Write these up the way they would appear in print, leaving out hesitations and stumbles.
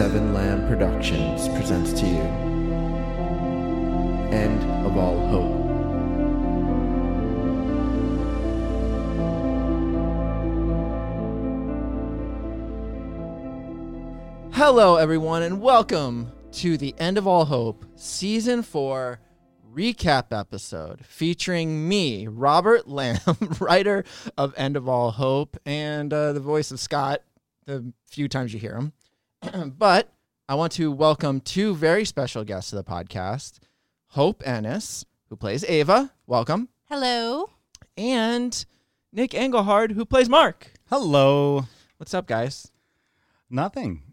Seven Lamb Productions presents to you End of All Hope. Hello everyone and welcome to the End of All Hope Season 4 recap episode featuring me, Robert Lamb, writer of End of All Hope, and the voice of Scott the few times you hear him. But I want to welcome two very special guests to the podcast. Hope Ennis, who plays Ava. Welcome. Hello. And Nick Engelhard, who plays Mark. Hello. What's up, guys? Nothing.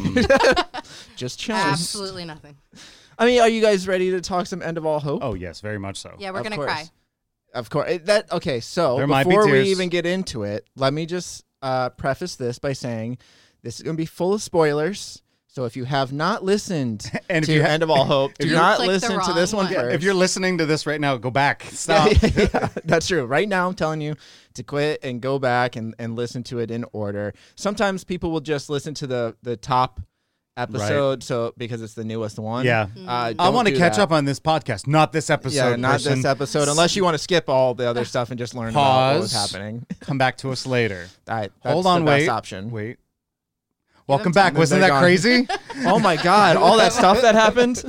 Just chilling. Absolutely nothing. I mean, are you guys ready to talk some End of All Hope? Oh, yes, very much so. Yeah, we're going to course. cry. Of course. Okay, so There might be before we tears. even get into it, let me just preface this by saying this is going to be full of spoilers. So if you have not listened And if to you End of All Hope, do you not clicked the listen to this wrong one one. first. If you're listening to this right now, go back. Stop. Yeah, that's true. Right now, I'm telling you to quit and go back and listen to it in order. Sometimes people will just listen to the top episode, so because it's the newest one. Yeah. I don't want to do catch that. up on this podcast, not this episode. Yeah, not person. this episode, unless you want to skip all the other stuff and just learn about what was Pause. happening. Come back to us later. All right, that's Hold on, the best wait. option. Wait. Welcome time. back. Wasn't They're that gone. crazy? Oh my God, all that stuff that happened.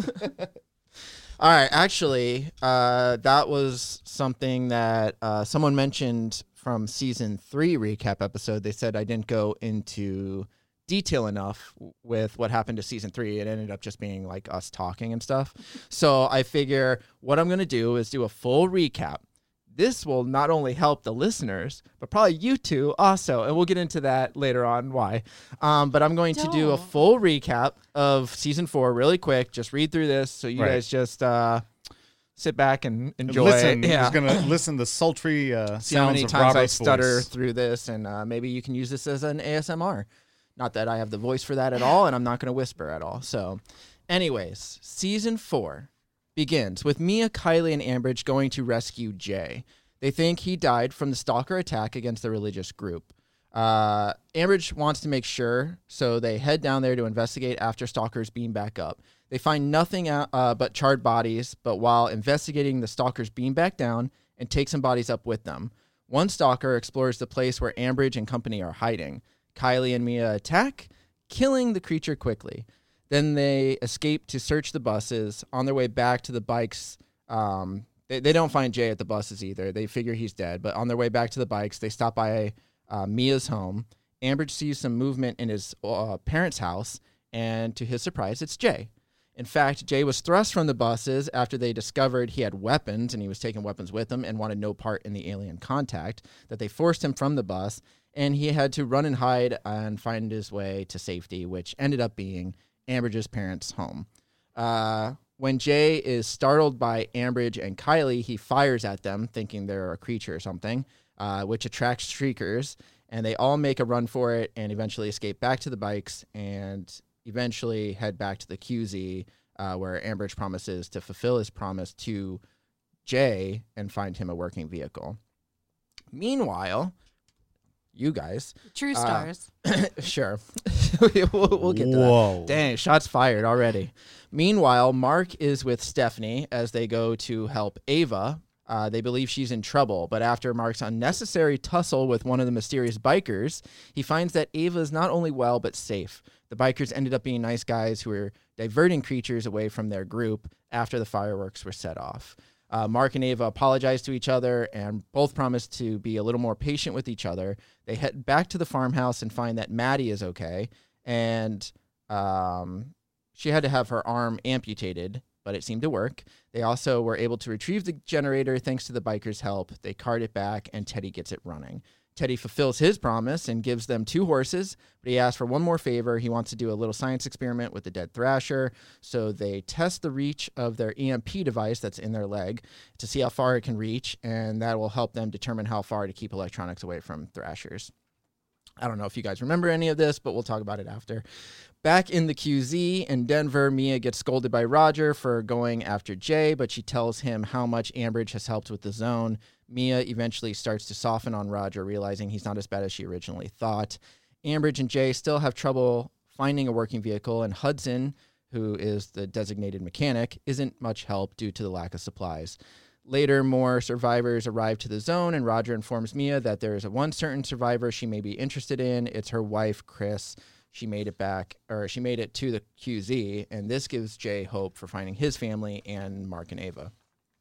All right, actually, that was something that someone mentioned from season 3 recap episode. They said I didn't go into detail enough with what happened to season 3. It ended up just being like us talking and stuff. So I figure what I'm going to do is do a full recap. This will not only help the listeners, but probably you two also. And we'll get into that later on why. But I'm going to do a Don't. full recap of season 4 really quick. Just read through this so you Right. guys just sit back and enjoy Listen. it. Yeah. Who's going to listen to sultry See how many sounds of times I Robert's stutter voice. through this. And maybe you can use this as an ASMR. Not that I have the voice for that at all. And I'm not going to whisper at all. So anyways, season 4 begins with Mia, Kylie, and Ambridge going to rescue Jay. They think he died from the stalker attack against the religious group. Ambridge wants to make sure, so they head down there to investigate after stalkers beam back up. They find nothing but charred bodies, but while investigating, the stalkers beam back down and take some bodies up with them. One stalker explores the place where Ambridge and company are hiding. Kylie and Mia attack, killing the creature quickly. Then they escape to search the buses. On their way back to the bikes, they don't find Jay at the buses either. They figure he's dead. But on their way back to the bikes, they stop by Mia's home. Ambridge sees some movement in his parents' house, and to his surprise, it's Jay. In fact, Jay was thrust from the buses after they discovered he had weapons, and he was taking weapons with him and wanted no part in the alien contact, that they forced him from the bus, and he had to run and hide and find his way to safety, which ended up being Ambridge's parents' home. When Jay is startled by Ambridge and Kylie, he fires at them, thinking they're a creature or something, which attracts streakers, and they all make a run for it and eventually escape back to the bikes and eventually head back to the QZ, where Ambridge promises to fulfill his promise to Jay and find him a working vehicle. Meanwhile, you guys... True stars. Sure. we'll get to Whoa. that. Dang, shots fired already. Meanwhile, Mark is with Stephanie as they go to help Ava. They believe she's in trouble, but after Mark's unnecessary tussle with one of the mysterious bikers, he finds that Ava is not only well, but safe. The bikers ended up being nice guys who were diverting creatures away from their group after the fireworks were set off. Mark and Ava apologize to each other and both promise to be a little more patient with each other. They head back to the farmhouse and find that Maddie is okay, and she had to have her arm amputated, but it seemed to work. They also were able to retrieve the generator thanks to the bikers' help. They cart it back, and Teddy gets it running. Teddy fulfills his promise and gives them 2 horses, but he asks for one more favor. He wants to do a little science experiment with the dead Thrasher, so they test the reach of their EMP device that's in their leg to see how far it can reach, and that will help them determine how far to keep electronics away from Thrashers. I don't know if you guys remember any of this, but we'll talk about it after. Back in the QZ in Denver, Mia gets scolded by Roger for going after Jay, but she tells him how much Ambridge has helped with the zone. Mia eventually starts to soften on Roger, realizing he's not as bad as she originally thought. Ambridge and Jay still have trouble finding a working vehicle, and Hudson, who is the designated mechanic, isn't much help due to the lack of supplies. Later, more survivors arrive to the zone, and Roger informs Mia that there is one certain survivor she may be interested in. It's her wife, Chris. She made it to the QZ, and this gives Jay hope for finding his family and Mark and Ava.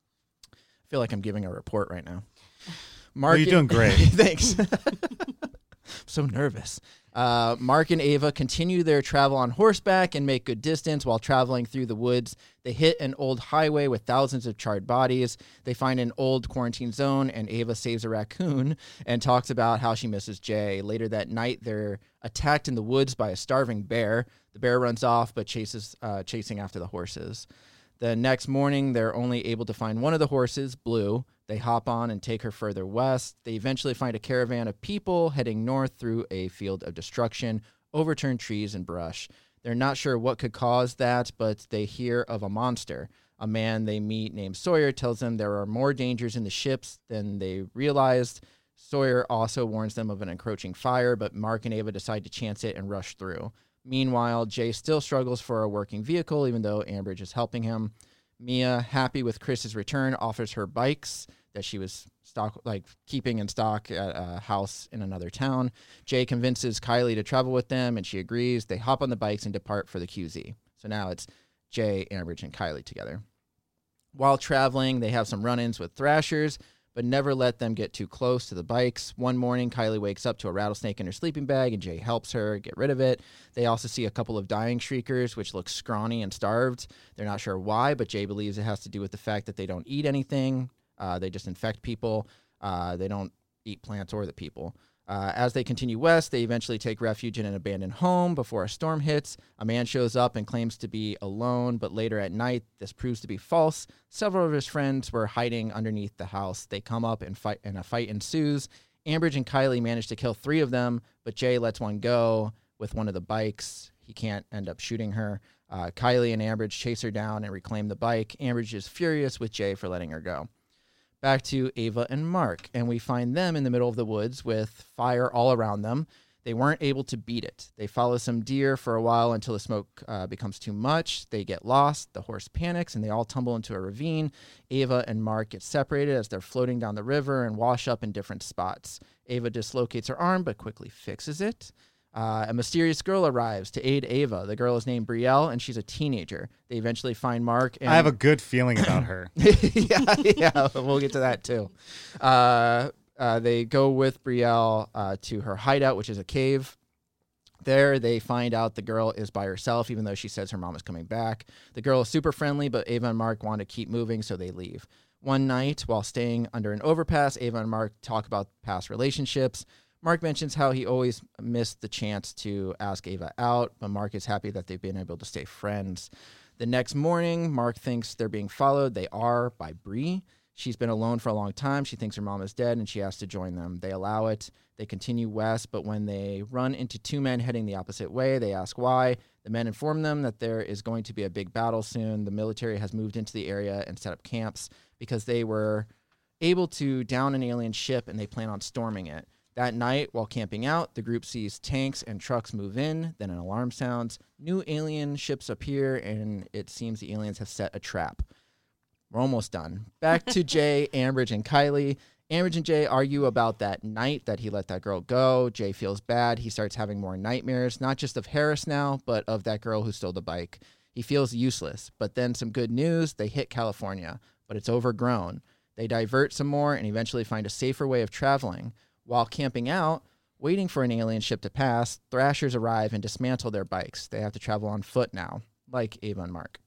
I feel like I'm giving a report right now. Mark, you're doing great. Thanks. I'm so nervous. Mark and Ava continue their travel on horseback and make good distance while traveling through the woods. They hit an old highway with thousands of charred bodies. They find an old quarantine zone, and Ava saves a raccoon and talks about how she misses Jay. Later that night, they're attacked in the woods by a starving bear. The bear runs off, but chasing after the horses. The next morning, they're only able to find one of the horses, Blue. They hop on and take her further west. They eventually find a caravan of people heading north through a field of destruction, overturned trees and brush. They're not sure what could cause that, but they hear of a monster. A man they meet named Sawyer tells them there are more dangers in the ships than they realized. Sawyer also warns them of an encroaching fire, but Mark and Ava decide to chance it and rush through. Meanwhile, Jay still struggles for a working vehicle, even though Ambridge is helping him. Mia, happy with Chris's return, offers her bikes that she was keeping in stock at a house in another town. Jay convinces Kylie to travel with them, and she agrees. They hop on the bikes and depart for the QZ. So now it's Jay, Ambridge, and Kylie together. While traveling, they have some run-ins with thrashers, but never let them get too close to the bikes. One morning, Kylie wakes up to a rattlesnake in her sleeping bag, and Jay helps her get rid of it. They also see a couple of dying shriekers, which look scrawny and starved. They're not sure why, but Jay believes it has to do with the fact that they don't eat anything. They just infect people. They don't eat plants or the people. As they continue west, they eventually take refuge in an abandoned home before a storm hits. A man shows up and claims to be alone, but later at night, this proves to be false. Several of his friends were hiding underneath the house. They come up and fight, and a fight ensues. Ambridge and Kylie manage to kill 3 of them, but Jay lets one go with one of the bikes. He can't end up shooting her. Kylie and Ambridge chase her down and reclaim the bike. Ambridge is furious with Jay for letting her go. Back to Ava and Mark, and we find them in the middle of the woods with fire all around them. They weren't able to beat it. They follow some deer for a while until the smoke becomes too much. They get lost. The horse panics, and they all tumble into a ravine. Ava and Mark get separated as they're floating down the river and wash up in different spots. Ava dislocates her arm, but quickly fixes it. A mysterious girl arrives to aid Ava. The girl is named Brielle, and she's a teenager. They eventually find Mark. And I have a good feeling about her. yeah, we'll get to that too. They go with Brielle to her hideout, which is a cave. There, they find out the girl is by herself, even though she says her mom is coming back. The girl is super friendly, but Ava and Mark want to keep moving, so they leave. One night, while staying under an overpass, Ava and Mark talk about past relationships. Mark mentions how he always missed the chance to ask Ava out, but Mark is happy that they've been able to stay friends. The next morning, Mark thinks they're being followed. They are by Bree. She's been alone for a long time. She thinks her mom is dead, and she has to join them. They allow it. They continue west, but when they run into 2 men heading the opposite way, they ask why. The men inform them that there is going to be a big battle soon. The military has moved into the area and set up camps because they were able to down an alien ship, and they plan on storming it. That night, while camping out, the group sees tanks and trucks move in, then an alarm sounds. New alien ships appear, and it seems the aliens have set a trap. We're almost done. Back to Jay, Ambridge, and Kylie. Ambridge and Jay argue about that night that he let that girl go. Jay feels bad. He starts having more nightmares, not just of Harris now, but of that girl who stole the bike. He feels useless, but then some good news. They hit California, but it's overgrown. They divert some more and eventually find a safer way of traveling. While camping out, waiting for an alien ship to pass, thrashers arrive and dismantle their bikes. They have to travel on foot now, like Ava and Mark.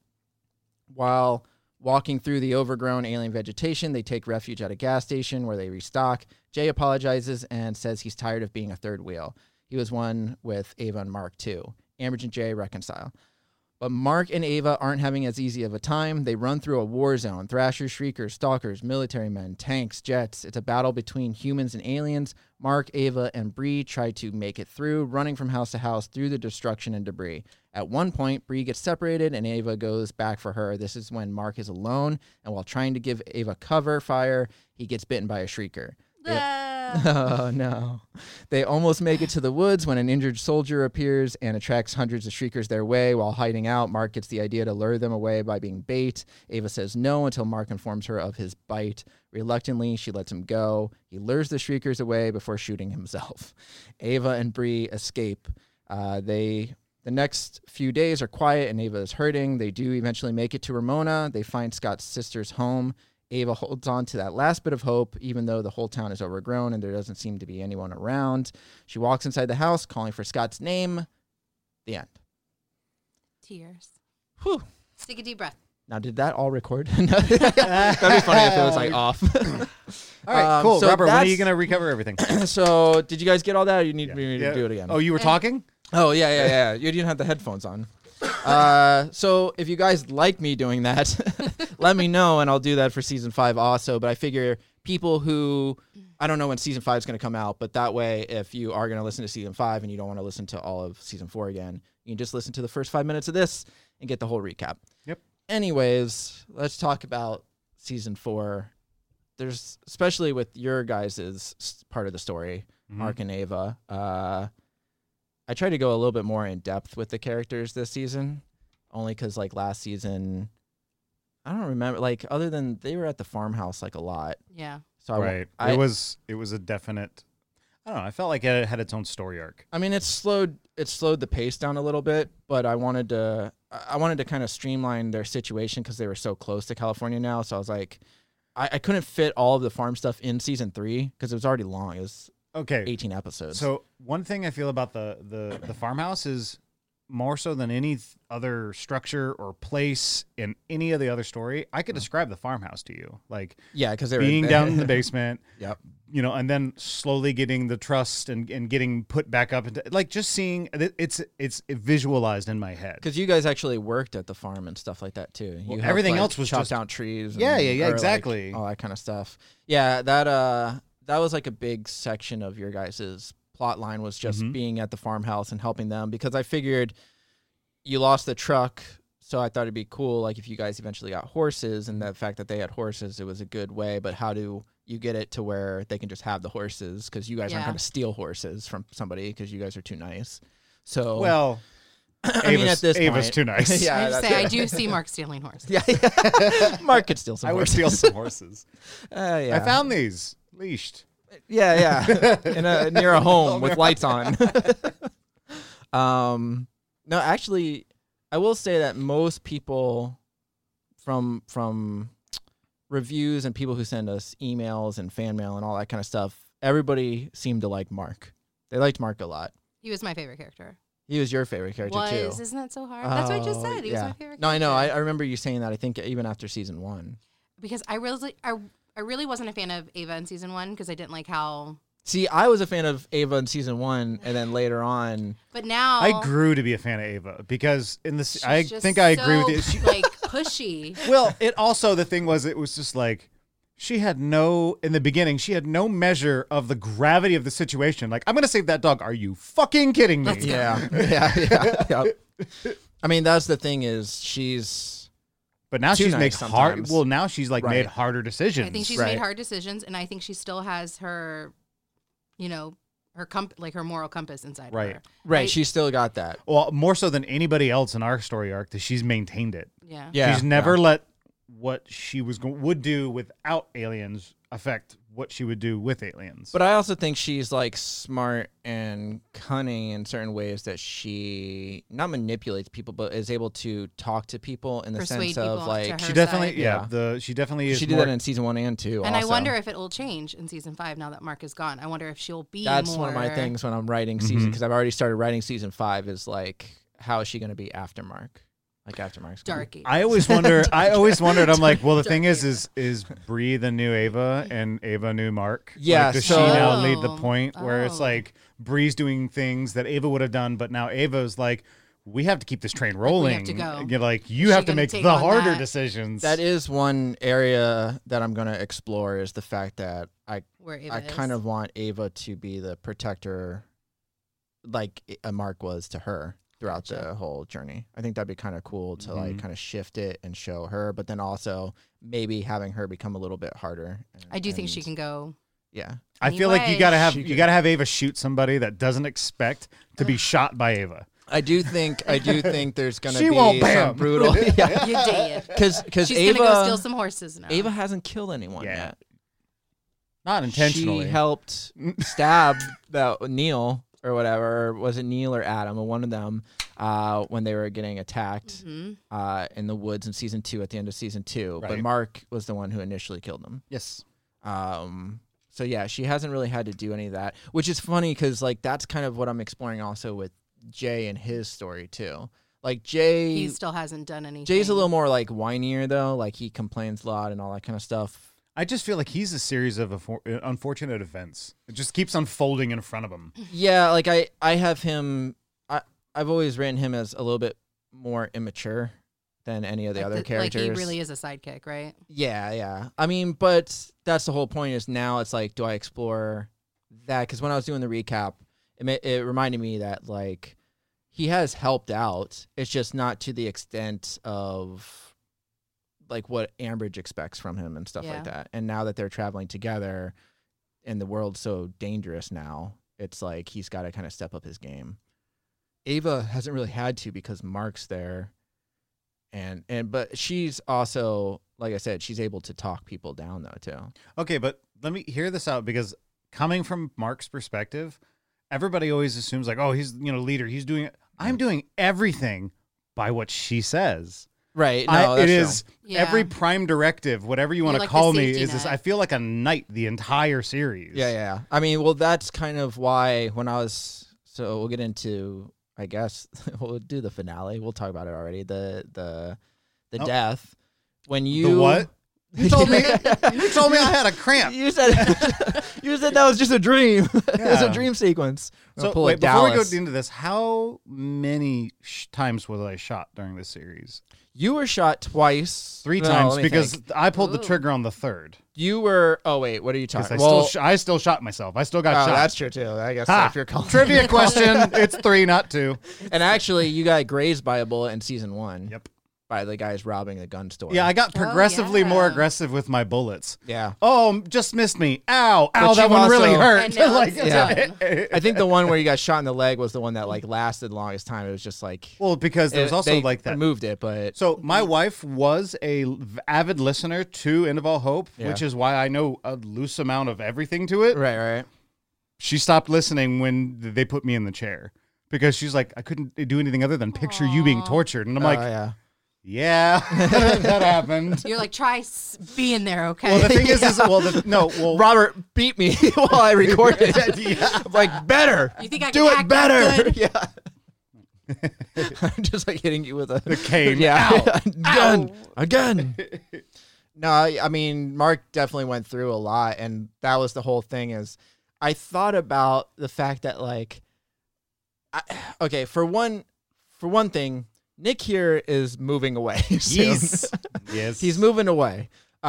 While walking through the overgrown alien vegetation, they take refuge at a gas station where they restock. Jay apologizes and says he's tired of being a third wheel. He was one with Ava and Mark, too. Ambridge and Jay reconcile. But Mark and Ava aren't having as easy of a time. They run through a war zone. Thrashers, shriekers, stalkers, military men, tanks, jets. It's a battle between humans and aliens. Mark, Ava, and Bree try to make it through, running from house to house through the destruction and debris. At one point, Bree gets separated and Ava goes back for her. This is when Mark is alone, and while trying to give Ava cover fire, he gets bitten by a shrieker. Oh, no. They almost make it to the woods when an injured soldier appears and attracts hundreds of Shriekers their way. While hiding out, Mark gets the idea to lure them away by being bait. Ava says no until Mark informs her of his bite. Reluctantly, she lets him go. He lures the Shriekers away before shooting himself. Ava and Bree escape. The next few days are quiet and Ava is hurting. They do eventually make it to Ramona. They find Scott's sister's home. Ava holds on to that last bit of hope, even though the whole town is overgrown and there doesn't seem to be anyone around. She walks inside the house, calling for Scott's name. The end. Tears. Whew. Take a deep breath. Now, did that all record? That'd be funny if it was like off. All right, cool. so Robert, when are that's- you going to recover everything? So, did you guys get all that, or you need me to do it again? Oh, you were talking? Oh, yeah. You didn't have the headphones on. So if you guys like me doing that, let me know, and I'll do that for season 5 also. But I figure people who, I don't know when season 5 is going to come out, but that way, if you are going to listen to season 5 and you don't want to listen to all of season 4 again, you can just listen to the first 5 minutes of this and get the whole recap. Yep. Anyways, let's talk about season 4. There's, especially with your guys' part of the story, Mark and Ava, I tried to go a little bit more in depth with the characters this season, only because like last season, I don't remember, like other than they were at the farmhouse like a lot. Yeah. So Right. It was a definite, I don't know, I felt like it had its own story arc. I mean, it slowed the pace down a little bit, but I wanted to kind of streamline their situation because they were so close to California now. So I was like, I couldn't fit all of the farm stuff in season 3 because it was already long. It was Okay. 18 episodes. So one thing I feel about the farmhouse is more so than any other structure or place in any of the other story, I could describe the farmhouse to you. Like yeah, because they being were down in the basement, Yep. And then slowly getting the trust and getting put back up into, like, just seeing it's visualized in my head. Because you guys actually worked at the farm and stuff like that too. Well, Helped, everything like, else was chop just down trees. Yeah, and- or, like, exactly. all that kind of stuff. Yeah, that was like a big section of your guys' plot line was just being at the farmhouse and helping them, because I figured you lost the truck, so I thought it'd be cool, like if you guys eventually got horses, and the fact that they had horses, it was a good way. But how do you get it to where they can just have the horses? Because you guys aren't Yeah. going to steal horses from somebody because you guys are too nice. So Well, I mean, at this Ava's point, too nice. yeah, I have to that's say, I it. do see Mark stealing horses. Yeah, Mark could steal some I would horses. steal some horses. Yeah. I found these leashed. Yeah. Near a home with lights on. No, actually, I will say that most people from reviews and people who send us emails and fan mail and all that kind of stuff, everybody seemed to like Mark. They liked Mark a lot. He was my favorite character. He was your favorite character too. Isn't that so hard? That's what I just said. He was my favorite No, I character. know. I remember you saying that. I think even after season 1. Because I really wasn't a fan of Ava in season 1 because I didn't like how. See, I was a fan of Ava in season 1, and then later on, But now I grew to be a fan of Ava because in this, she's I just think I agree with you. so, like pushy. Well, it also, the thing was, it was just like, in the beginning, she had no measure of the gravity of the situation. Like, I'm going to save that dog. Are you fucking kidding me? yeah. I mean, that's the thing is she's But now Too she's nice made sometimes. now she's like Right. made harder decisions. I think she's Right. made hard decisions, and I think she still has her, her moral compass inside Right. of her. right. She's still got that. Well, more so than anybody else in our story arc, that she's maintained it. Yeah. Yeah, She's never let what she would do without aliens affect what she would do with aliens. But I also think she's like smart and cunning in certain ways that she not manipulates people, but is able to talk to people in the Persuade sense of people like to her she definitely, side. yeah, she definitely is. she did more, that in season 1 and 2. And I also. wonder if it will change in season 5 now that Mark is gone. I wonder if she'll be That's more. one of my things when I'm writing season, because I've already started writing season 5. Is like, how is she going to be after Mark? Like after Mark's gone. Darky. I always wondered. I'm like, well, the thing is Bree the new Ava and Ava new Mark? Yeah, Like, does so- she now lead the point where it's Oh. like Bree's doing things that Ava would have done, but now Ava's like, we have to keep this train rolling. to go. You're like, you Is have she to gonna make take the on harder that? decisions. That is one area that I'm going to explore, is the fact that where Ava I is. kind of want Ava to be the protector, like a Mark was to her throughout the whole journey. I think that'd be kind of cool to like kind of shift it and show her, but then also maybe having her become a little bit harder. I do think she and- can go Yeah. I feel like you gotta She could- have Ava shoot somebody that doesn't expect to be shot by Ava. I do think there's gonna She be won't, some bam. brutal. Yeah. You did. Because She's Ava gonna go steal some horses now. Ava hasn't killed anyone Yeah. yet. Not intentionally. She helped stab that Neil or whatever. Or was it Neil or Adam or one of them when they were getting attacked in the woods in season 2 at the end of season 2. But Right. Mark was the one who initially killed them. Yes. So yeah, she hasn't really had to do any of that, which is funny because like that's kind of what I'm exploring also with Jay and his story too. Like Jay, he still hasn't done anything. Jay's a little more like whinier though. Like he complains a lot and all that kind of stuff. I just feel like he's a series of unfortunate events. It just keeps unfolding in front of him. Yeah, like I have him. I've always written him as a little bit more immature than any of the other characters. Like he really is a sidekick, right? Yeah. I mean, but that's the whole point. Is now it's like, do I explore that? Because when I was doing the recap, it reminded me that like he has helped out. It's just not to the extent of like what Ambridge expects from him and stuff Yeah. like that. And now that they're traveling together, and the world's so dangerous now, it's like he's got to kind of step up his game. Ava hasn't really had to because Mark's there. And but she's also, like I said, she's able to talk people down though too. Okay, but let me hear this out because coming from Mark's perspective, everybody always assumes like, oh, he's leader. He's doing it. I'm doing everything by what she says. Right. No, It that's is true. Yeah. every prime directive, whatever you want You're to like the call me, safety is this. net. I feel like a knight the entire series. Yeah. I mean, well, that's kind of why when I was, so we'll get into, I guess we'll do the finale. We'll talk about it already. The Oh. death. When you The what? You told me. You told me I had a cramp. You said that was just a dream. It was a Yeah. dream sequence. I'm gonna So pull wait, a before we go Dallas. into this, how many times was I shot during this series? You were shot twice. 3 No, times let me because think. I pulled the Ooh. trigger on the third. You were. Oh wait, what are you talking? Because I still shot myself. I still got oh, shot. that's true too. I guess Ha! if you're calling Trivia question. It's 3, not 2. And actually, you got grazed by a bullet in season 1. Yep. By the guys robbing the gun store. Yeah, I got progressively more yeah. aggressive with my bullets. Yeah. Oh, just missed me. Ow. But Ow, that you've one really also- hurt. And now it's Yeah. I think the one where you got shot in the leg was the one that like lasted the longest time. It was just like Well, because there was also they like that. removed it, but So my wife was a avid listener to End of All Hope, Yeah. which is why I know a loose amount of everything to it. right. She stopped listening when they put me in the chair because she's like, I couldn't do anything other than picture you being Aw. tortured. And I'm like, yeah. yeah, that happened. You're like, try being there, okay? Well, the thing is, Robert beat me while I recorded. yeah. I'm like, better. You think I do can it act that better? good? Yeah. I'm just like hitting you with a cane. Yeah, Ow. again. No, I mean, Mark definitely went through a lot, and that was the whole thing. Is I thought about the fact that like, okay, for one thing, Nick here is moving away. soon. Yes. Yes. He's moving away.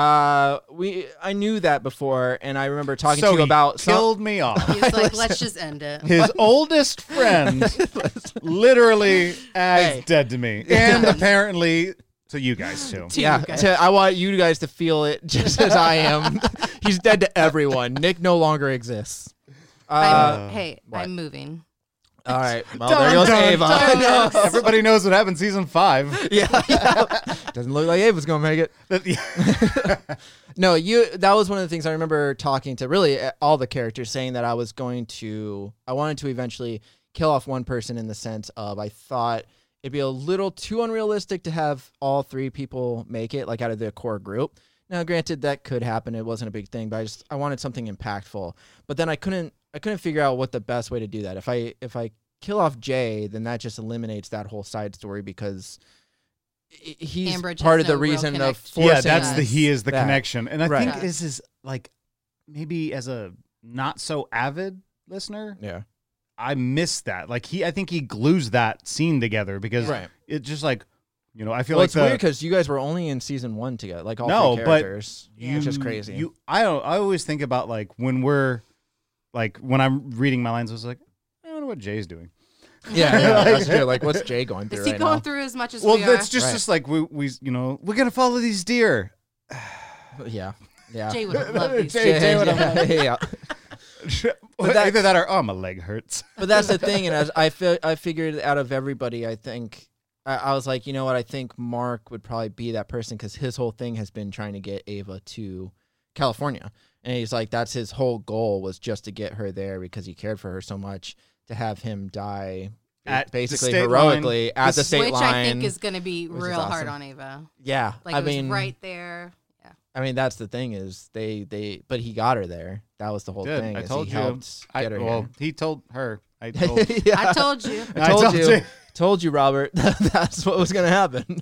I knew that before, and I remember talking so to you he about killed me off. He's like, let's just end it. His oldest friend literally as Hey. dead to me. And apparently to you guys too. To Yeah, you guys. I want you guys to feel it just as I am. He's dead to everyone. Nick no longer exists. I'm moving. All right. Well, there goes Ava. dun. Everybody knows what happened season 5. yeah. Doesn't look like Ava's gonna make it. No, that was one of the things I remember talking to really all the characters saying that I wanted to eventually kill off one person in the sense of I thought it'd be a little too unrealistic to have all 3 people make it like out of the core group. Now, granted, that could happen. It wasn't a big thing, but I wanted something impactful. But then I couldn't figure out what the best way to do that. If I kill off Jay, then that just eliminates that whole side story because he's Ambridge part has of the no real reason of connection. forcing. Yeah, that's Yes. he is the that. connection. And I Right. think this is like maybe as a not so avid listener, Yeah. I missed that. Like I think he glues that scene together because Right. it just like, I feel Well, like it's weird because you guys were only in season 1 together, like all No, 3 but characters. you which is crazy. I always think about like when I'm reading my lines, I was like, I don't know what Jay's doing. yeah, that's true. Like, what's Jay going through Is he right going now? through as much as Well, we are? that's just like we we're gonna follow these deer. Yeah. Yeah. Jay would have loved these. Jay would have yeah. Either that or my leg hurts. But that's the thing, and as I figured out of everybody, I think I was like, you know what? I think Mark would probably be that person because his whole thing has been trying to get Ava to California, and he's like, that's his whole goal was just to get her there because he cared for her so much. To have him die At basically the state heroically line. at the state Which line, I think is going to be which is real hard awesome. on Ava. yeah. Like I it was mean, right there. Yeah. I mean, that's the thing is but he got her there. That was the whole Good. thing. I is told he you. helped get her here. He told her. I told. Yeah. I told you. I told told you, Robert. That's what was going to happen.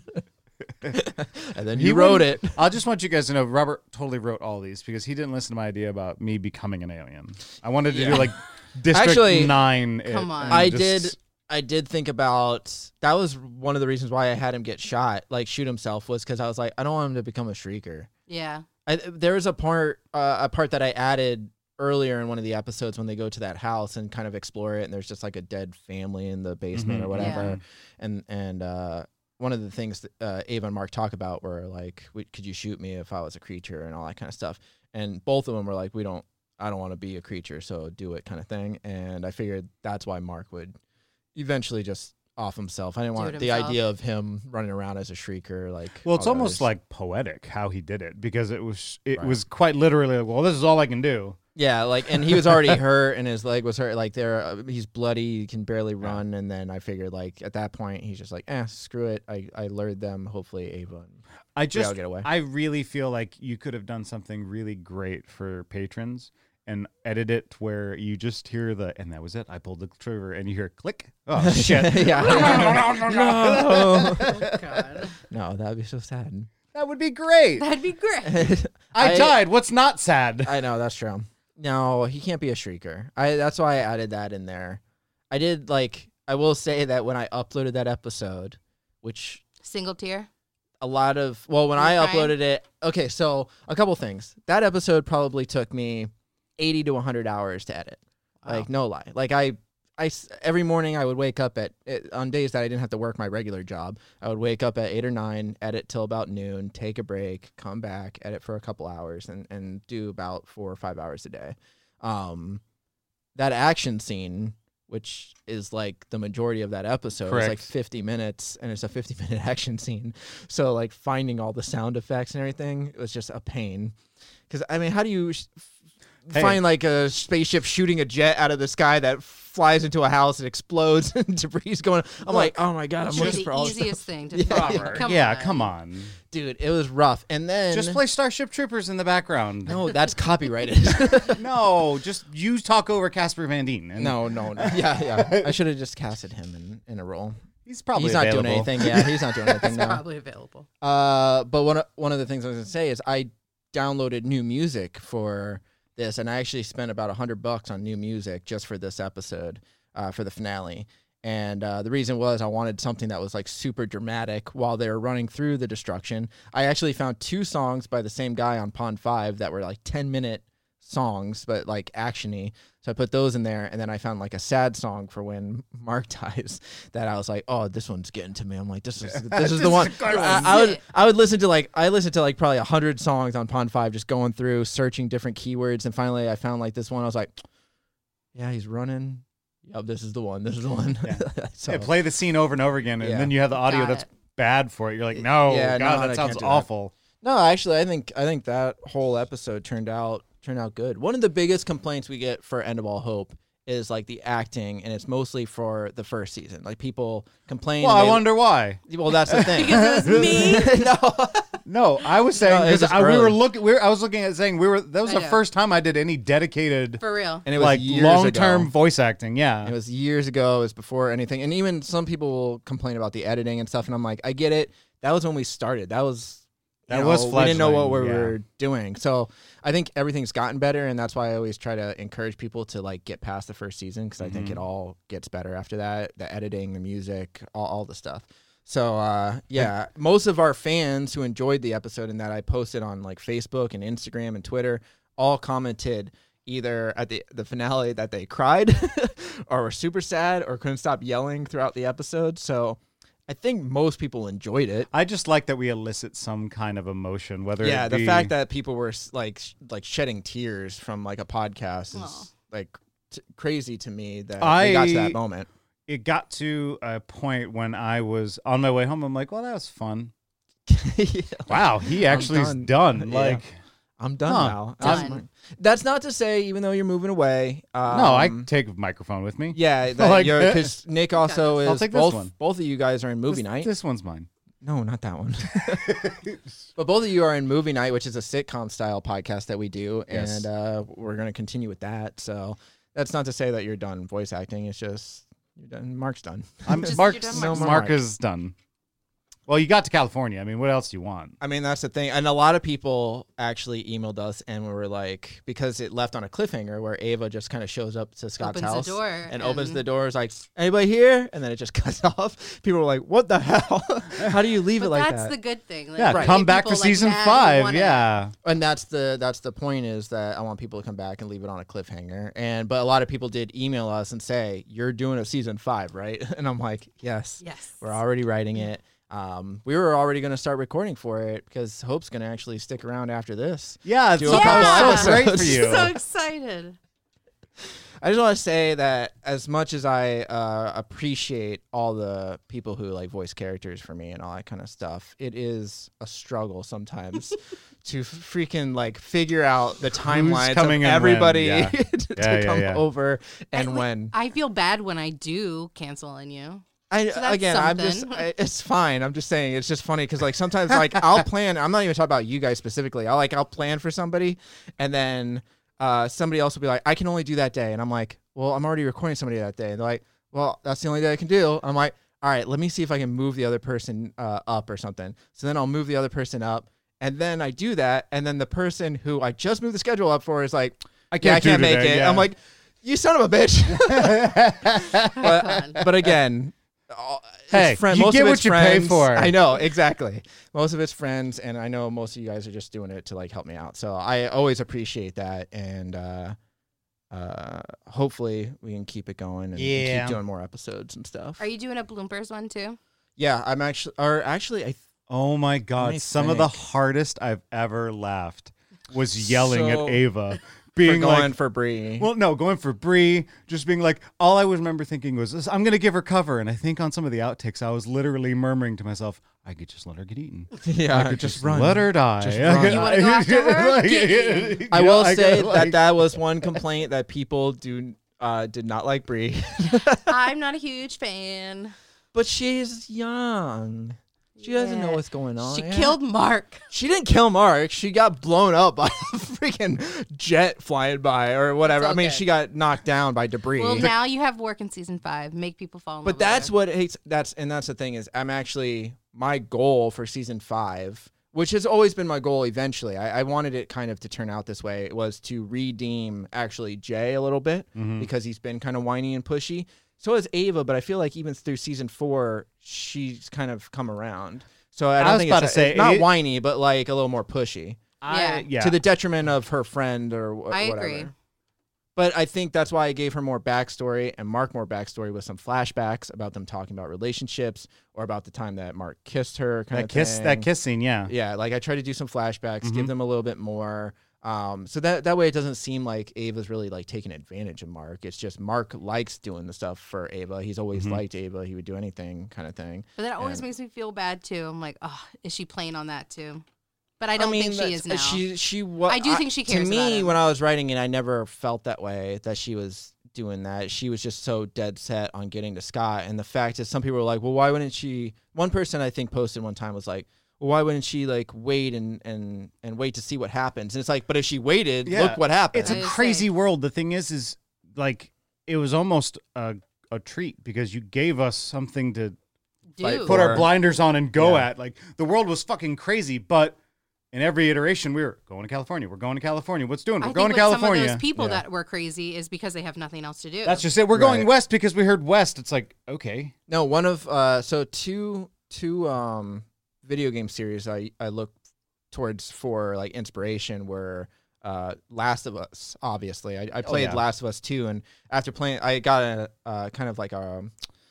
And then he wrote it. I just want you guys to know, Robert totally wrote all these because he didn't listen to my idea about me becoming an alien. I wanted to do like District Actually, 9. come on. I did think about that was one of the reasons why I had him get shot, like shoot himself, was because I was like, I don't want him to become a shrieker. Yeah. There was a part that I added earlier in one of the episodes when they go to that house and kind of explore it, and there's just like a dead family in the basement or whatever, and one of the things that Ava and Mark talk about were like, could you shoot me if I was a creature and all that kind of stuff, and both of them were like, I don't want to be a creature, so do it kind of thing, and I figured that's why Mark would eventually just off himself. I didn't want the idea of him running around as a shrieker. Like, Well, it's almost like poetic how he did it because it was quite literally like, well, this is all I can do. Yeah, like, and he was already hurt, and his leg was hurt. Like, he's bloody, he can barely run. And then I figured, like, at that point, he's just like, screw it. I lured them. Hopefully, Ava and I'll get away. I really feel like you could have done something really great for patrons and edit it where you just hear and that was it. I pulled the trigger, and you hear click. Oh shit! Yeah. Oh, God. No, that'd be so sad. That would be great. That'd be great. I died. What's not sad? I know, that's true. No, he can't be a shrieker. That's why I added that in there. I will say that when I uploaded that episode, which Single tier. when I uploaded it, okay, so a couple things. That episode probably took me 80 to 100 hours to edit. Wow. Like, no lie. Like, I every morning I would wake up on days that I didn't have to work my regular job, I would wake up at 8 or 9, edit till about noon, take a break, come back, edit for a couple hours, and do about 4 or 5 hours a day. That action scene, which is like the majority of that episode, Correct. is like 50 minutes, and it's a 50-minute action scene. So, like, finding all the sound effects and everything was just a pain. Because, I mean, how do you find like a spaceship shooting a jet out of the sky that flies into a house and explodes and debris going? I'm like, oh my God, I'm looking for all the this easiest stuff. thing to Yeah. do. Come on. Dude, it was rough. And then Just play Starship Troopers in the background. No, that's copyrighted. No, just you talk over Casper Van Dien. And No. Yeah. I should have just casted him in a role. He's not not doing anything. Yeah, he's not doing anything It's now. probably available. But one of the things I was gonna say is I downloaded new music for this, and I actually spent about $100 on new music just for this episode, for the finale. And the reason was I wanted something that was like super dramatic while they were running through the destruction. I actually found 2 songs by the same guy on Pond 5 that were like 10-minute songs, but like actiony. So I put those in there, and then I found like a sad song for when Mark dies that I was like, oh, this one's getting to me. I'm like, this is the one. I listened to like probably 100 songs on Pond 5, just going through searching different keywords, and finally I found like this one. I was like, yeah, he's running. Yep, this is the one. This is the one. Yeah. So, play the scene over and over again, and then you have the audio Got that's it. bad for it. You're like, no, Yeah, God, no, that I sounds can't do that. awful. No, actually, I think that whole episode turned out good. One of the biggest complaints we get for End of All Hope is like the acting, and it's mostly for the first season. Like, people complain. Well, I wonder why. Well, that's the thing. Because it was me. No. No, I was saying No, it's because just I early. was looking at saying that was I the know. first time I did any dedicated For real. And it was like years long-term ago. voice acting. Yeah, It was years ago. It was before anything. And even some people will complain about the editing and stuff. And I'm like, I get it. That was when we started. That was we didn't know what we fledgling, were doing. So I think everything's gotten better. And that's why I always try to encourage people to like get past the first season, because I think it all gets better after that. The editing, the music, all the stuff. So, yeah, most of our fans who enjoyed the episode and that I posted on like Facebook and Instagram and Twitter all commented either at the finale that they cried or were super sad or couldn't stop yelling throughout the episode. So I think most people enjoyed it. I just like that we elicit some kind of emotion, whether Yeah, it the be, fact that people were like shedding tears from like a podcast is Aw. like crazy to me that they got to that moment. it got to a point when I was on my way home. I'm like, well, that was fun. Yeah. Wow, he actually is done. Yeah. Like, I'm done Huh. now. Done. That's not to say, even though you're moving away. no, I take a microphone with me. Yeah, Like- because Nick also I'll is. take this both, one. both of you guys are in movie night. This one's mine. No, not that one. But both of you are in movie night, which is a sitcom style podcast that we do, Yes. and we're going to continue with that. So that's not to say that you're done voice acting. It's just you're done. Mark's done. Just- Mark. you're done, Mark. Mark is done. Well, you got to California. I mean, what else do you want? I mean, that's the thing. And a lot of people actually emailed us and we were like, because it left on a cliffhanger where Ava just kind of shows up to Scott's Opens the house door and opens and- the doors like, anybody here? And then it just cuts off. People were like, what the hell? How do you leave But it like that's that? the good thing. Like, Yeah, you come get back for people, like, season mad who 5. want it. Yeah. And that's the point is that I want people to come back and leave it on a cliffhanger. But a lot of people did email us and say, you're doing a season 5, right? And I'm like, yes. Yes. We're already writing it. We were already going to start recording for it because Hope's going to actually stick around after this. Yeah, Do it's a couple so great for episodes. you. So excited. I just want to say that as much as I appreciate all the people who like voice characters for me and all that kind of stuff, it is a struggle sometimes to freaking like figure out the timelines coming of and when, everybody yeah. to Yeah, come yeah. over and like, when. I feel bad when I do cancel on you. I So that's again, something. it's fine. I'm just saying it's just funny because like sometimes like I'll plan. I'm not even talking about you guys specifically. I'll plan for somebody, and then somebody else will be like, I can only do that day, and I'm like, well, I'm already recording somebody that day, and they're like, well, that's the only day I can do. I'm like, all right, let me see if I can move the other person up or something. So then I'll move the other person up, and then I do that, and then the person who I just moved the schedule up for is like, I can't make today, it. yeah. I'm like, you son of a bitch. Come on. But again, Hey, you get what you pay for. I know, exactly. Most of it's friends, and I know most of you guys are just doing it to like help me out. So I always appreciate that, and hopefully we can keep it going and Yeah. keep doing more episodes and stuff. Are you doing a bloopers one too? Yeah, I'm actually, I Oh my God. me Some of the think. hardest I've ever laughed was yelling So- at Ava. for Being going like, for Bree. well, no, going for Bree, just being like, all I would remember thinking was, I'm going to give her cover. And I think on some of the outtakes, I was literally murmuring to myself, I could just let her get eaten. yeah, I could just let her die. Just run. You wanna go after her? Get I Yeah, will I say gotta, like- that was one complaint that people did not like Bree, I'm not a huge fan. but she's young. She doesn't know Yeah. what's going on. She Yeah. killed Mark. She didn't kill Mark. She got blown up by a freaking jet flying by or whatever. It's I mean, okay. she got knocked down by debris. Well, now you have work in season 5. Make people fall in love but with that's her. what hates. That's the thing is, I'm actually my goal for season 5, which has always been my goal. Eventually, I wanted it kind of to turn out this way. It was to redeem actually Jay a little bit because he's been kind of whiny and pushy. So is Ava, but I feel like even through season 4, she's kind of come around. So I don't was think about it's to say, it's not it- whiny, but like a little more pushy. Yeah. To the detriment of her friend or I whatever. agree. But I think that's why I gave her more backstory and Mark more backstory with some flashbacks about them talking about relationships or about the time that Mark kissed her. Kind of thing. That kiss scene, yeah. Yeah, like I try to do some flashbacks, Mm-hmm. give them a little bit more. So that way it doesn't seem like Ava's really like taking advantage of Mark. It's just Mark likes doing the stuff for Ava. He's always Mm-hmm. liked Ava. He would do anything kind of thing. But that always And- makes me feel bad too. I'm like, oh, is she playing on that too? But I don't think she is now. She was. I do think she cares To about me, him. when I was writing it, I never felt that way. That she was doing that. She was just so dead set on getting to Scott. And the fact is, some people were like, "Well, why wouldn't she?" One person I think posted one time was like, "Well, why wouldn't she like wait and wait to see what happens?" And it's like, but if she waited, Yeah. look what happened. It's a I crazy say. world. The thing is like, it was almost a treat because you gave us something to Dude. put our Or- blinders on and go Yeah. at. Like, the world was fucking crazy, but in every iteration, we were going to California. We're going to California. What's doing? We're I going think to with California. some of those people Yeah. that were crazy is because they have nothing else to do. That's just it. We're going Right. west because we heard west. It's like, okay. No, one of so two video game series I look towards for like inspiration were Last of Us. Obviously, I played yeah. Last of Us 2, and after playing, I got a kind of like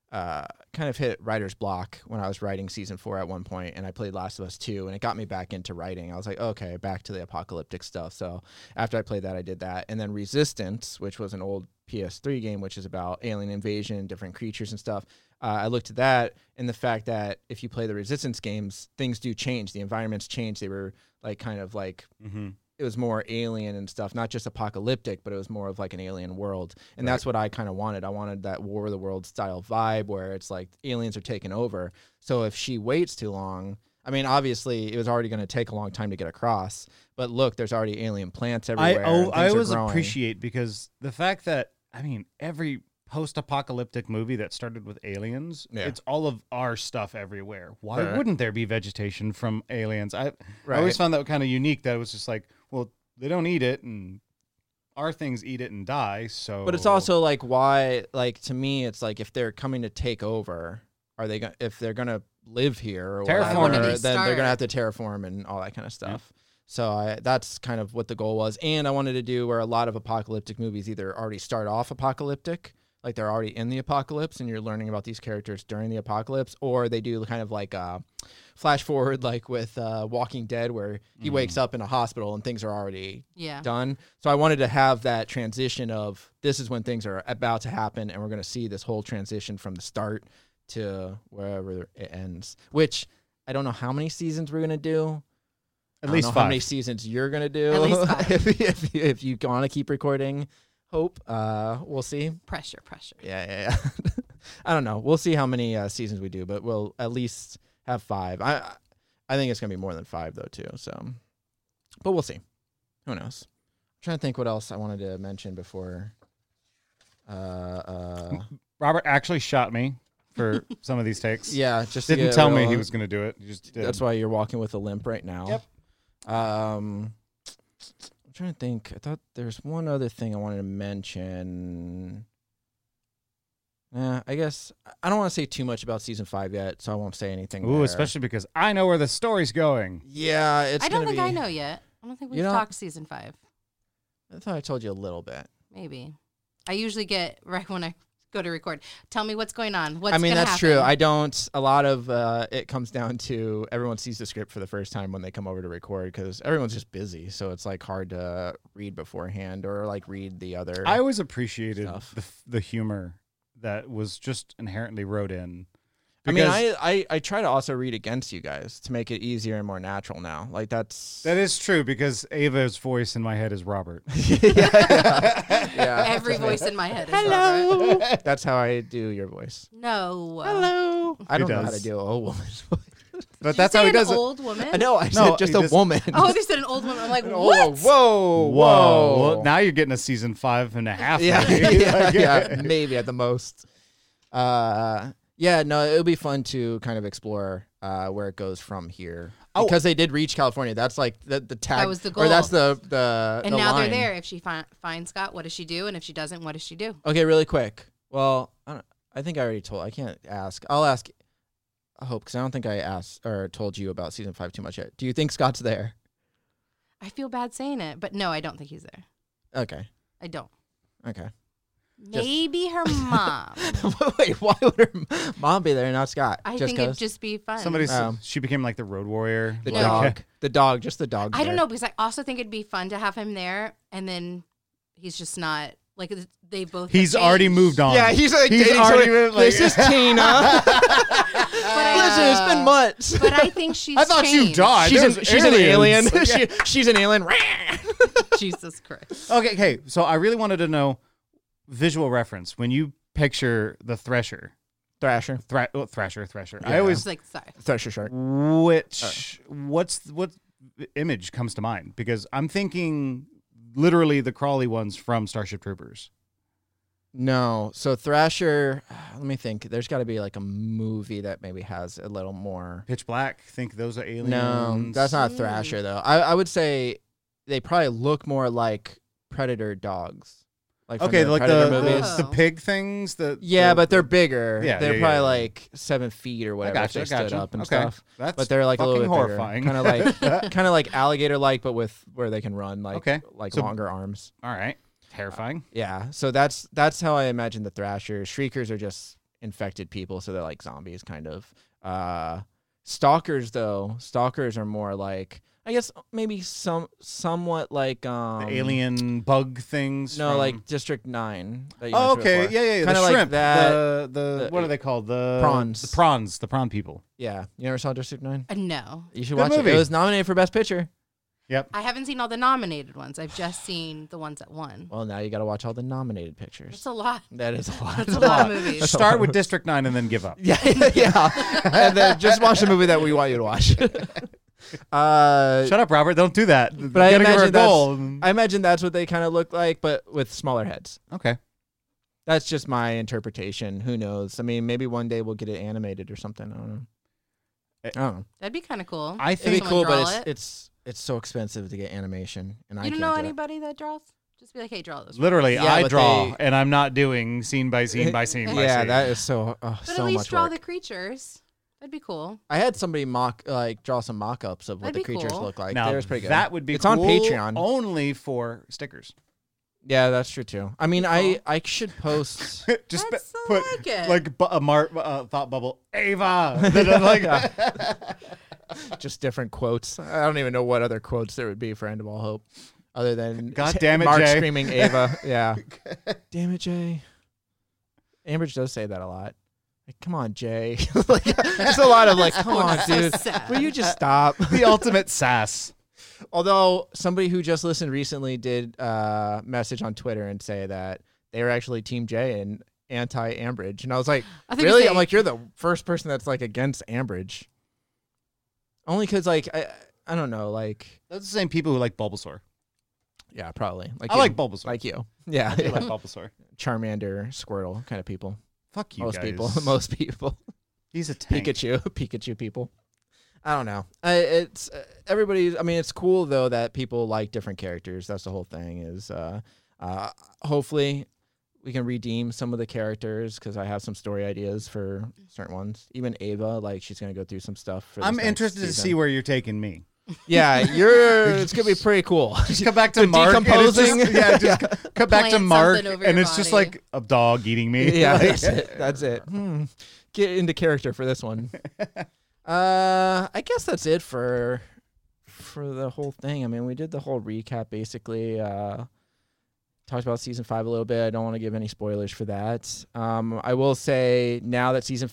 kind of hit writer's block when I was writing season 4 at one point, and I played Last of Us 2, and it got me back into writing. I was like, okay, back to the apocalyptic stuff. So after I played that, I did that. And then Resistance, which was an old PS3 game, which is about alien invasion, different creatures and stuff. I looked at that and the fact that if you play the Resistance games, things do change. The environments change. They were like kind of like it was more alien and stuff, not just apocalyptic, but it was more of like an alien world. And that's what I kind of wanted. I wanted that War of the Worlds style vibe where it's like aliens are taking over. So if she waits too long, I mean, obviously it was already going to take a long time to get across, but look, there's already alien plants everywhere. I always appreciate because the fact that, I mean, every post-apocalyptic movie that started with aliens, it's all of our stuff everywhere. Why wouldn't there be vegetation from aliens? I always found that kind of unique that it was just like, well, they don't eat it and our things eat it and die. So, but it's also like, why, like, to me, it's like, if they're coming to take over, are they going if they're going to live here or whatever, then they're going to have to terraform and all that kind of stuff. So that's kind of what the goal was. And I wanted to do where a lot of apocalyptic movies either already start off apocalyptic, like they're already in the apocalypse and you're learning about these characters during the apocalypse, or they do kind of like a flash forward, like with Walking Dead, where he wakes up in a hospital and things are already done. So I wanted to have that transition of this is when things are about to happen, and we're going to see this whole transition from the start to wherever it ends, which I don't know how many seasons we're going to do. At least 5. How many seasons you're going to do. At least 5. if you want to keep recording. Hope. We'll see. Pressure. Yeah. I don't know. We'll see how many seasons we do, but we'll at least have 5. I think it's gonna be more than 5 though too. So, but we'll see. Who knows? I'm trying to think what else I wanted to mention before. Robert actually shot me for some of these takes. Yeah, just didn't tell me he was gonna do it. He just did. That's why you're walking with a limp right now. Yep. I'm trying to think. I thought there's one other thing I wanted to mention. I guess I don't want to say too much about season 5 yet, so I won't say anything. Ooh, there. Especially because I know where the story's going. Yeah, it's. I don't think I know yet. I don't think we've talked season 5. I thought I told you a little bit. Maybe. I usually get right when I go to record. Tell me what's going on. What's I mean, that's happen? true. I don't. A lot of it comes down to everyone sees the script for the first time when they come over to record because everyone's just busy. So it's like hard to read beforehand or like read the other. I always appreciated stuff. the humor that was just inherently wrote in. I mean, I try to also read against you guys to make it easier and more natural now. Like that is true because Ava's voice in my head is Robert. yeah. Every voice in my head is Hello. Robert. That's how I do your voice. No. Hello. I don't know how to do a old woman's voice. But that's how he does it. Old woman? I know. I said just a woman. Oh, they said an old woman. I'm like, what? Whoa. Well, now you're getting a season 5.5. Yeah, maybe at the most. Yeah, no, it'll be fun to kind of explore where it goes from here. Because they did reach California. That's like the tag. That was the goal. Or that's the And now line. they're there. If she finds Scott, what does she do? And if she doesn't, what does she do? Okay, really quick. Well, I think I already told. I can't ask. I'll ask. I hope, because I don't think I asked or told you about season 5 too much yet. Do you think Scott's there? I feel bad saying it, but no, I don't think he's there. Okay. I don't. Okay. Maybe her mom. Wait, why would her mom be there and not Scott? I think it'd just be fun. She became like the road warrior. The dog. The dog, just the dog. I don't know, because I also think it'd be fun to have him there, and then he's just not, like, they both He's already moved on. Yeah, he's already moved. This is Tina. Listen, it's been months. But I think she's I thought changed. you died. She's an alien. She's an alien. Jesus Christ. Okay, so I really wanted to know visual reference when you picture the Thrasher. Thrasher. Thrasher. Yeah. I always like, sorry. Thrasher shark. What image comes to mind? Because I'm thinking literally the crawly ones from Starship Troopers. No, so Thrasher. Let me think. There's got to be like a movie that maybe has a little more. Pitch Black. Think those are aliens. No, that's not Thrasher though. I would say they probably look more like Predator dogs. Like okay, the like movies. the pig things. But they're bigger. Yeah, they're probably like 7 feet or whatever. If they stood up and stuff. But they're like a little bit horrifying. Kind of like alligator-like, but with where they can run like longer arms. All right, terrifying. Yeah, so that's how I imagine the Thrashers. Shriekers are just infected people, so they're like zombies, kind of. Stalkers, though, are more like, I guess maybe somewhat like the alien bug things. No, from... like District 9. Oh, okay, yeah. Kind of like shrimp, that. The what are they called? The prawns. The prawn people. Yeah, you never saw District 9? No. You should Good watch movie. it. It was nominated for Best Picture. Yep. I haven't seen all the nominated ones. I've just seen the ones that won. Well, now you got to watch all the nominated pictures. That's a lot. That is a lot. That's a lot of movies. Start with District 9 and then give up. Yeah, and then just watch the movie that we want you to watch. Shut up, Robert. Don't do that. But I gotta give her a imagine goal. I imagine that's what they kind of look like, but with smaller heads. Okay. That's just my interpretation. Who knows? I mean, maybe one day we'll get it animated or something. I don't know. That'd be kind of cool. I It'd think be cool, draw but it's so expensive to get animation, and I you can't don't know do it. anybody that draws? Just be like, hey, draw this. literally Yeah, I but draw, and I'm not doing scene by scene by scene by Yeah, scene. that is so But so at least much draw work. the creatures. That'd be cool. I had somebody draw some mock-ups of what That'd the be creatures cool. look like. Now It was pretty good. that would be It's cool on Patreon. only for stickers. Yeah, that's true too. I mean, Cool. I should post. Just That's so put like it. like a thought bubble Ava. Then like just different quotes. I don't even know what other quotes there would be for End of All Hope, other than God damn it, Mark Jay. screaming Ava. Yeah, damn it, Jay. Ambridge does say that a lot. Like, come on, Jay. Like, there's a lot of like, come on, dude. sad. Will you just stop? the ultimate sass. Although somebody who just listened recently did message on Twitter and say that they were actually Team Jay and anti-Ambridge, and I was like, I think really? they- I'm like, you're the first person that's like against Ambridge. Only because like I don't know, like Those are the same people who like Bulbasaur. yeah, probably. Like I you. like Bulbasaur. Like you. Yeah, I do like Bulbasaur. Charmander, Squirtle kind of people. Fuck you Most guys. people. Most people. He's a tank. Pikachu people. I don't know. It's everybody's. I mean, it's cool though that people like different characters. That's the whole thing. Is hopefully we can redeem some of the characters because I have some story ideas for certain ones. Even Ava, like she's gonna go through some stuff. For I'm this next interested to season. see where you're taking me. Yeah, it's gonna be pretty cool. Just come back to The Mark. And it's decomposing. just, yeah, just come back to Plant Mark, something over and your it's just body. like a dog eating me. Yeah, Like- that's it. Get into character for this one. I guess that's it for the whole thing. I mean, we did the whole recap basically. Talked about season 5 a little bit. I don't want to give any spoilers for that. I will say now that season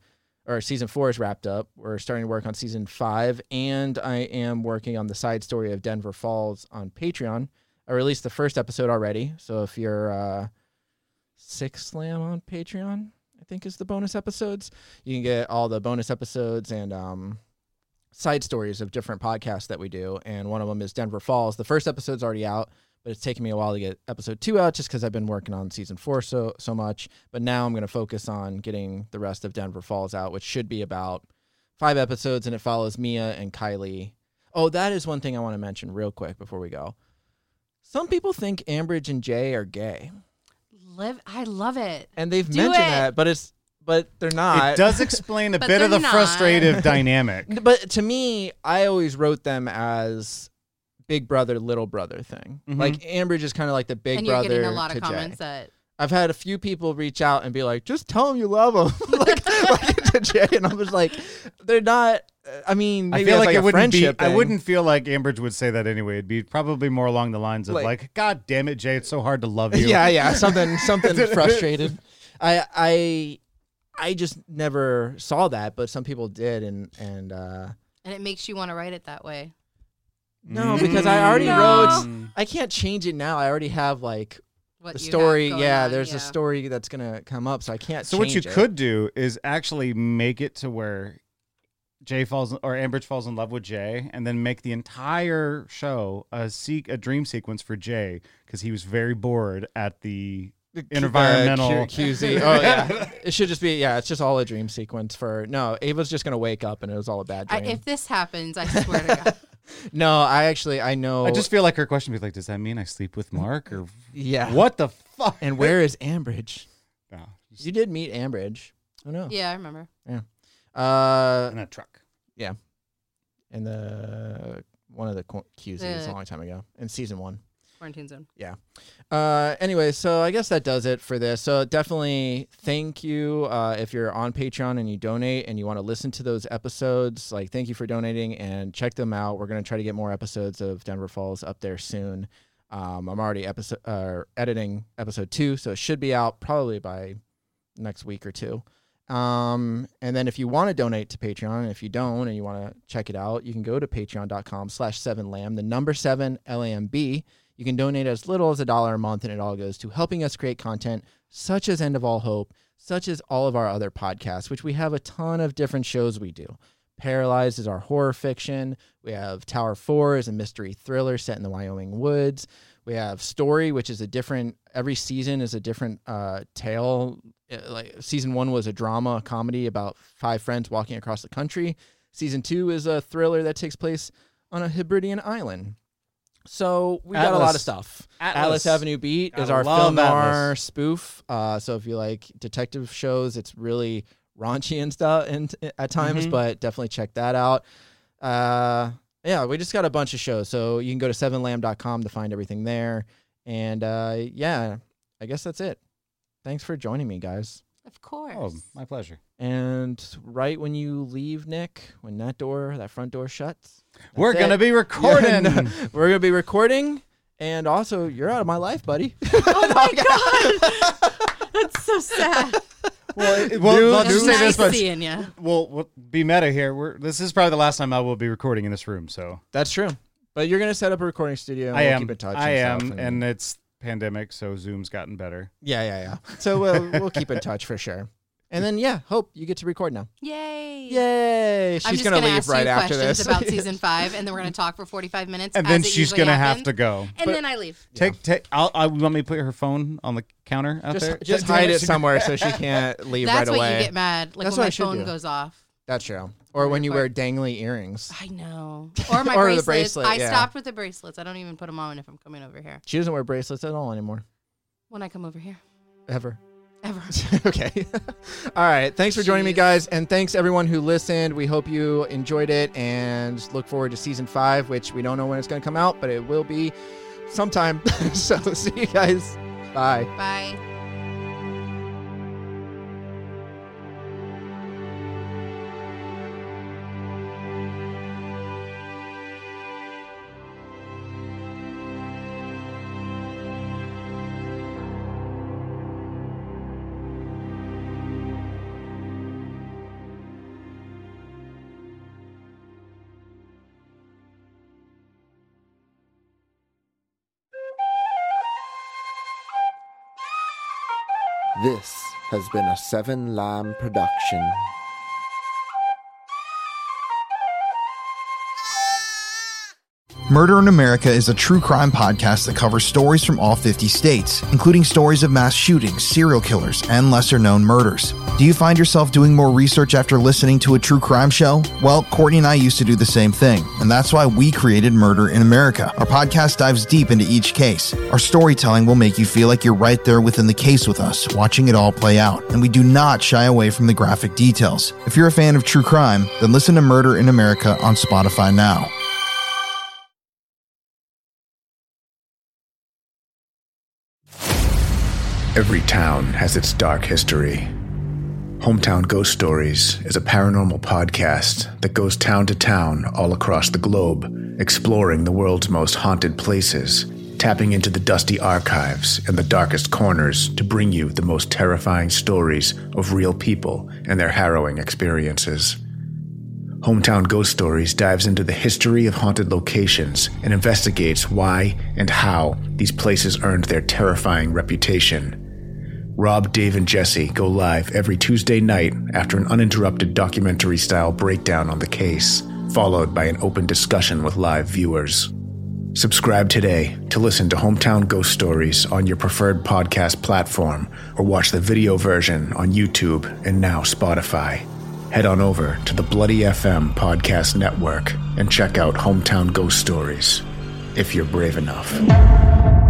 4 is wrapped up, we're starting to work on season 5, and I am working on the side story of Denver Falls on Patreon. I released the first episode already, so if you're Six Slam on Patreon, I think is the bonus episodes. You can get all the bonus episodes and side stories of different podcasts that we do, and one of them is Denver Falls. The first episode's already out, but it's taken me a while to get episode 2 out just because I've been working on season 4 so much. But now I'm going to focus on getting the rest of Denver Falls out, which should be about 5 episodes, and it follows Mia and Kylie. Oh, that is one thing I want to mention real quick before we go. Some people think Ambridge and Jay are gay, I love it. and they've Do mentioned it. that, but they're not. It does explain a But bit of the they're not. frustrative dynamic. But to me, I always wrote them as big brother, little brother thing. Mhm. Like Ambridge is kind of like the big And you're brother getting a lot to of comments Jay. that I've had a few people reach out and be like, just tell him you love him. like to Jay. And I was like, they're not, I mean, maybe I feel it's like a it wouldn't be. friendship I thing. wouldn't feel like Ambridge would say that anyway. It'd be probably more along the lines of like, God damn it, Jay, it's so hard to love you. Yeah, something frustrated. I just never saw that, but some people did, and it makes you want to write it that way. no, because I already No. wrote. I can't change it now. I already have like What the you have story. going Yeah, on, there's yeah. a story that's gonna come up, so I can't. So what you change it. could do is actually make it to where Jay falls or Ambridge falls in love with Jay, and then make the entire show a dream sequence for Jay because he was very bored at the environmental QZ. Oh yeah, it should just be it's just all a dream sequence for no. Ava's just gonna wake up and it was all a bad dream. If this happens, I swear to God. No, I know. I just feel like her question would be like, does that mean I sleep with Mark or yeah. what the fuck? And where is Ambridge? No, You did meet Ambridge. Oh no. Yeah, I remember. in a truck. In the one of the QZs a long time ago in season 1. Quarantine zone. Yeah. Anyway, so I guess that does it for this. So definitely thank you if you're on Patreon and you donate and you want to listen to those episodes. Like, thank you for donating and check them out. We're going to try to get more episodes of Denver Falls up there soon. I'm already editing episode 2, so it should be out probably by next week or 2. And then if you want to donate to Patreon, and if you don't and you want to check it out, you can go to patreon.com/7lamb, the number 7 LAMB. You can donate as little as $1 a month, and it all goes to helping us create content such as End of All Hope, such as all of our other podcasts, which we have a ton of different shows we do. Paralyzed is our horror fiction. We have Tower 4 is a mystery thriller set in the Wyoming woods. We have Story, which is every season is a different tale. Like season 1 was a drama, a comedy about 5 friends walking across the country. Season 2 is a thriller that takes place on a Hebridean island. So we got a lot of stuff. Atlas Avenue Beat is our film noir spoof. So if you like detective shows, it's really raunchy and stuff at times, but definitely check that out. Yeah, we just got a bunch of shows. So you can go to 7lamb.com to find everything there. And yeah, I guess that's it. Thanks for joining me, guys. Of course. Oh, my pleasure. And right when you leave, Nick, when that front door shuts, we're going to be recording. Yeah, we're going to be recording. And also, you're out of my life, buddy. Oh, my God. That's so sad. Well, I'll just say this much. Seeing you. We'll be meta here. This is probably the last time I will be recording in this room. So that's true. But you're going to set up a recording studio. And we'll keep in touch. And it's pandemic, so Zoom's gotten better. Yeah. So we'll keep in touch for sure. And then, Hope, you get to record now. Yay. She's going to leave right after this. I'm just going to ask you questions about season 5, and then we're going to talk for 45 minutes. And then she's going to have to go. And then I leave. I want me to put her phone on the counter out there? Just hide it somewhere so she can't leave right away. That's what you get mad. Like, that's when my phone goes off. That's true. Or when you wear dangly earrings. I know. Or my bracelets. The bracelet, I stopped with the bracelets. I don't even put them on if I'm coming over here. She doesn't wear bracelets at all anymore. When I come over here. Ever. Okay. All right. Thanks for joining me, guys. And thanks everyone who listened. We hope you enjoyed it and look forward to season 5, which we don't know when it's going to come out, but it will be sometime. So see you guys. Bye. Bye. This has been a 7 Lamb production. Murder in America is a true crime podcast that covers stories from all 50 states, including stories of mass shootings, serial killers, and lesser-known murders. Do you find yourself doing more research after listening to a true crime show? Well, Courtney and I used to do the same thing, and that's why we created Murder in America. Our podcast dives deep into each case. Our storytelling will make you feel like you're right there within the case with us, watching it all play out, and we do not shy away from the graphic details. If you're a fan of true crime, then listen to Murder in America on Spotify now. Every town has its dark history. Hometown Ghost Stories is a paranormal podcast that goes town to town all across the globe, exploring the world's most haunted places, tapping into the dusty archives and the darkest corners to bring you the most terrifying stories of real people and their harrowing experiences. Hometown Ghost Stories dives into the history of haunted locations and investigates why and how these places earned their terrifying reputation. Rob, Dave, and Jesse go live every Tuesday night after an uninterrupted documentary-style breakdown on the case, followed by an open discussion with live viewers. Subscribe today to listen to Hometown Ghost Stories on your preferred podcast platform, or watch the video version on YouTube and now Spotify. Head on over to the Bloody FM Podcast Network and check out Hometown Ghost Stories, if you're brave enough.